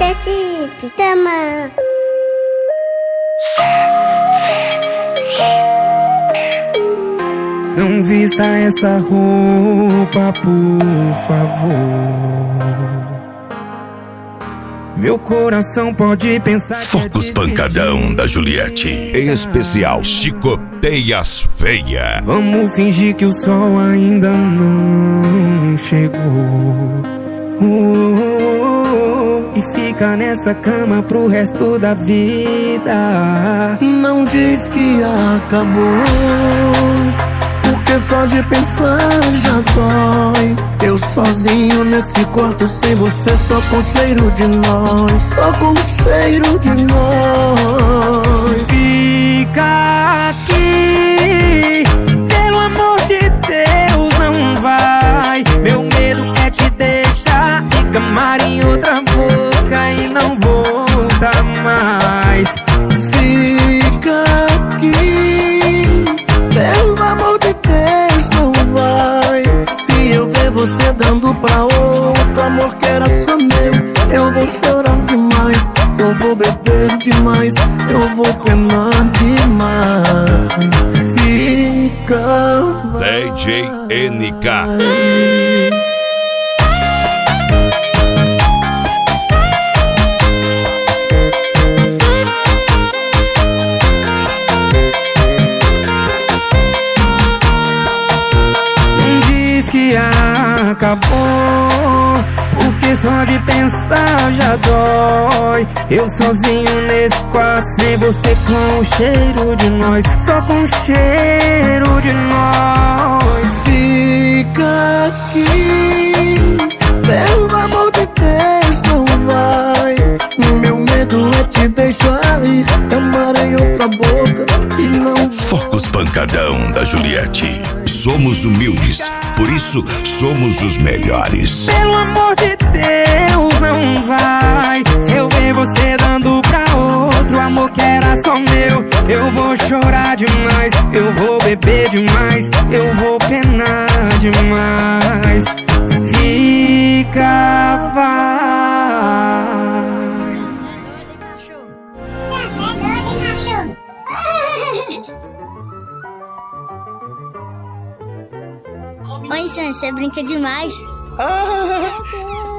Recife, tama. Não vista essa roupa, por favor. Meu coração pode pensar Focus Pancadão da Juliette. Em especial, Chicoteias Feia. Vamos fingir que o sol ainda não chegou. E fica nessa cama pro resto da vida. Não diz que acabou, porque só de pensar já dói. Eu sozinho nesse quarto sem você, só com cheiro de nós, só com cheiro de nós. Fica aqui, pelo amor de Deus, não vai. Meu medo é te deixar e camar em outra boca e não volta mais. Fica aqui, pelo amor de Deus, não vai. Se eu ver você dando pra outro amor que era só meu, eu vou chorar demais, eu vou beber demais, eu vou penar demais. Fica, vai. DJ NK. Que acabou, porque só de pensar já dói. Eu sozinho nesse quarto sem você, com o cheiro de nós, só com o cheiro de nós. Fica aqui, pelo amor de Deus, não vai. Meu medo é te deixar ir, amar em outra boca e não. Focus Pancadão da Juliette. Somos humildes, por isso somos os melhores. Pelo amor de Deus, não vai. Se eu ver você dando pra outro amor que era só meu, eu vou chorar demais, eu vou beber demais, eu vou penar demais. Fica, vai. Oi, Sam, você brinca demais.